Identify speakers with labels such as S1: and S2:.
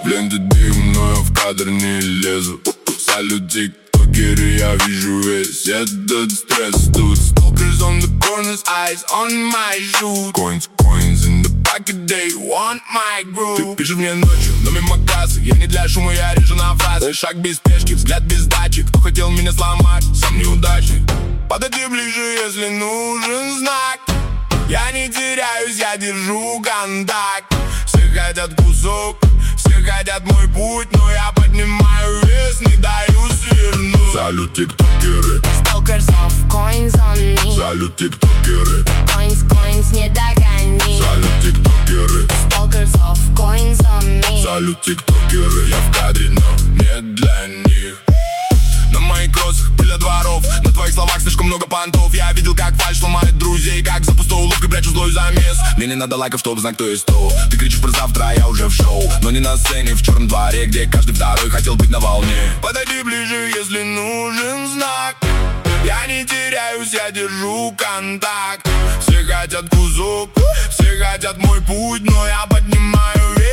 S1: В ленте дым, но я в кадр не лезу. Салют, тиктокеры, я вижу весь этот стресс. Тут stalkers on the corners, eyes on my shoes. Coins in the pocket, they want my groove. Ты пишешь мне ночью, но мимо кассы. Я не для шума, я режу на фразы. Шаг без спешки, взгляд без дачи. Кто хотел меня сломать, сам неудачник. Подойди ближе, если нужен знак. Я не теряюсь, я держу контакт. Все хотят кусок, все хотят мой путь, но я поднимаю вес, не даю свернуть. Салют, тиктокеры.
S2: Stalkers of coins on me.
S1: Салют, тиктокеры.
S2: Coins, не догони.
S1: Салют, тиктокеры.
S2: Stalkers of coins on me.
S1: Салют, тиктокеры. Я в кадре, но не для них. На моих кроссах пыль от дворов. На твоих словах слишком много понтов. Я видел, как фальшь ломает друзей, как за пустой улыбкой прячу злой замес. Мне не надо лайков, чтоб знать, кто есть кто. Ты кричишь про завтра, а я уже в шоу. Но не на сцене, в черном дворе, где каждый второй хотел быть на волне. Подойди ближе, если нужен знак. Я не теряюсь, я держу контакт. Все хотят кусок, все хотят мой путь, но я поднимаю вес.